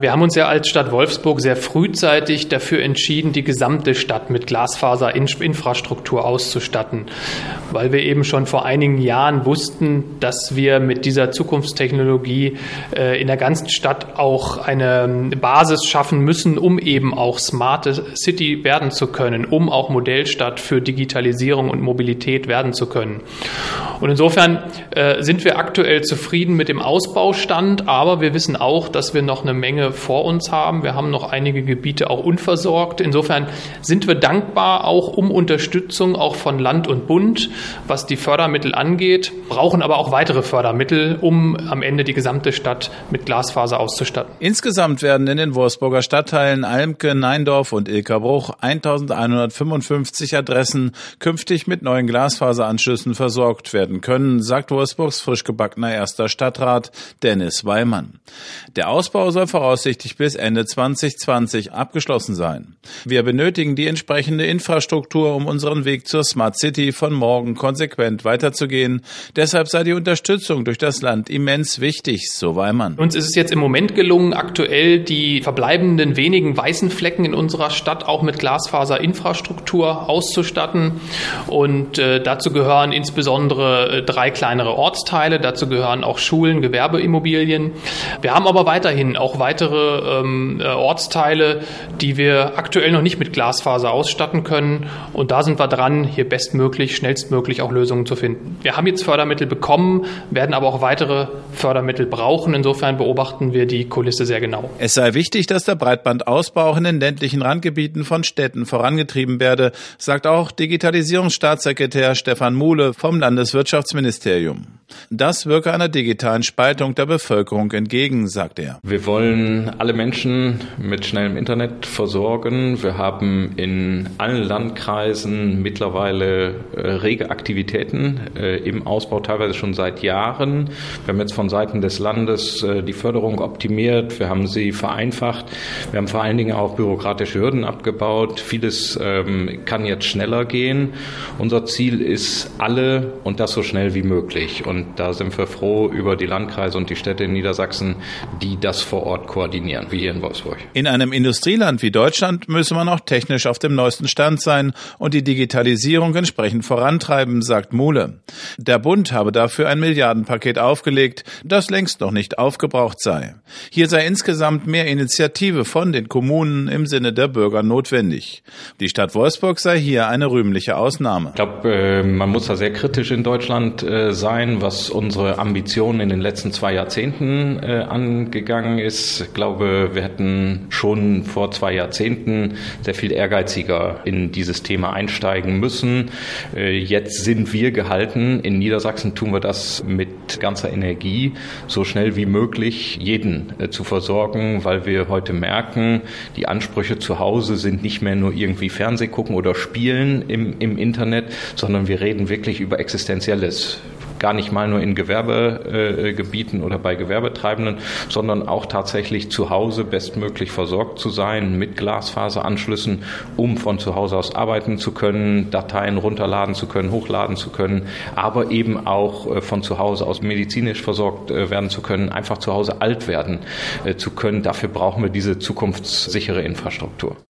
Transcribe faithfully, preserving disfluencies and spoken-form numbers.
Wir haben uns ja als Stadt Wolfsburg sehr frühzeitig dafür entschieden, die gesamte Stadt mit Glasfaserinfrastruktur auszustatten, weil wir eben schon vor einigen Jahren wussten, dass wir mit dieser Zukunftstechnologie in der ganzen Stadt auch eine Basis schaffen müssen, um eben auch Smart City werden zu können, um auch Modellstadt für Digitalisierung und Mobilität werden zu können. Und insofern sind wir aktuell zufrieden mit dem Ausbaustand, aber wir wissen auch, dass wir noch eine Menge vor uns haben. Wir haben noch einige Gebiete auch unversorgt. Insofern sind wir dankbar auch um Unterstützung auch von Land und Bund, was die Fördermittel angeht, brauchen aber auch weitere Fördermittel, um am Ende die gesamte Stadt mit Glasfaser auszustatten. Insgesamt werden in den Wolfsburger Stadtteilen Almke, Neindorf und Ilkerbruch eintausendeinhundertfünfundfünfzig Adressen künftig mit neuen Glasfaseranschlüssen versorgt werden können, sagt Wolfsburgs frisch gebackener erster Stadtrat Dennis Weimann. Der Ausbau soll voraussichtlich bis Ende zwanzig zwanzig abgeschlossen sein. Wir benötigen die entsprechende Infrastruktur, um unseren Weg zur Smart City von morgen konsequent weiterzugehen. Deshalb sei die Unterstützung durch das Land immens wichtig, so Weimann. Uns ist es jetzt im Moment gelungen, aktuell die verbleibenden wenigen weißen Flecken in unserer Stadt auch mit Glasfaserinfrastruktur auszustatten. Und äh, dazu gehören insbesondere äh, drei kleinere Ortsteile. Dazu gehören auch Schulen, Gewerbeimmobilien. Wir haben aber weiterhin auch weitere ähm, Ortsteile, die wir aktuell noch nicht mit Glasfaser ausstatten können. Und da sind wir dran, hier bestmöglich, schnellstmöglich auch Lösungen zu finden. Wir haben jetzt Fördermittel bekommen, werden aber auch weitere Fördermittel brauchen. Insofern beobachten wir die Kulisse sehr genau. Es sei wichtig, dass der Breitbandausbau in den ländlichen Randgebieten von Städten vorangetrieben werde, sagt auch Digitalisierungsstaatssekretär Stefan Muhle vom Landeswirtschaftsministerium. Das wirke einer digitalen Spaltung der Bevölkerung entgegen, sagt er. Wir wollen alle Menschen mit schnellem Internet versorgen. Wir haben in allen Landkreisen mittlerweile äh, rege Aktivitäten äh, im Ausbau, teilweise schon seit Jahren. Wir haben jetzt von Seiten des Landes äh, die Förderung optimiert. Wir haben sie vereinfacht. Wir haben vor allen Dingen auch bürokratische Hürden abgebaut. Vieles ähm, kann jetzt schneller gehen. Unser Ziel ist alle und das so schnell wie möglich. Und da sind wir froh über die Landkreise und die Städte in Niedersachsen, die das vor Ort koordinieren, wie hier in Wolfsburg. In einem Industrieland wie Deutschland müsse man auch technisch auf dem neuesten Stand sein und die Digitalisierung entsprechend vorantreiben, sagt Muhle. Der Bund habe dafür ein Milliardenpaket aufgelegt, das längst noch nicht aufgebraucht sei. Hier sei insgesamt mehr Initiative von den Kommunen im Sinne der Bürger notwendig. Die Stadt Wolfsburg sei hier eine rühmliche Ausnahme. Ich glaube, man muss da sehr kritisch in Deutschland sein, was unsere Ambitionen in den letzten zwei Jahrzehnten angegangen ist. Ich glaube, wir hätten schon vor zwei Jahrzehnten sehr viel ehrgeiziger in dieses Thema einsteigen müssen. Jetzt sind wir gehalten. In Niedersachsen tun wir das mit ganzer Energie, so schnell wie möglich jeden zu versorgen, weil wir heute merken, die Ansprüche zu Hause sind nicht mehr nur irgendwie Fernseh gucken oder spielen im, im Internet, sondern wir reden wirklich über Existenzielles. Gar nicht mal nur in Gewerbegebieten äh, oder bei Gewerbetreibenden, sondern auch tatsächlich zu Hause bestmöglich versorgt zu sein mit Glasfaseranschlüssen, um von zu Hause aus arbeiten zu können, Dateien runterladen zu können, hochladen zu können, aber eben auch äh, von zu Hause aus medizinisch versorgt äh, werden zu können, einfach zu Hause alt werden äh, zu können. Dafür brauchen wir diese zukunftssichere Infrastruktur.